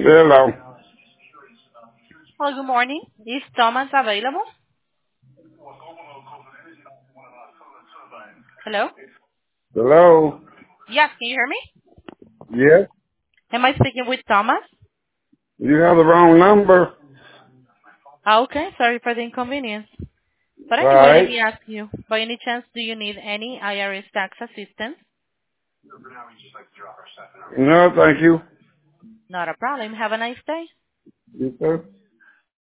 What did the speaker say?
Hello. Hello, good morning. Is Thomas available? Hello? Hello. Yes, can you hear me? Yes. Am I speaking with Thomas? You have the wrong number. Okay, sorry for the inconvenience. But All anyway, let right. me ask you, by any chance, do you need any IRS tax assistance? No, thank you. Not a problem. Have a nice day. You too.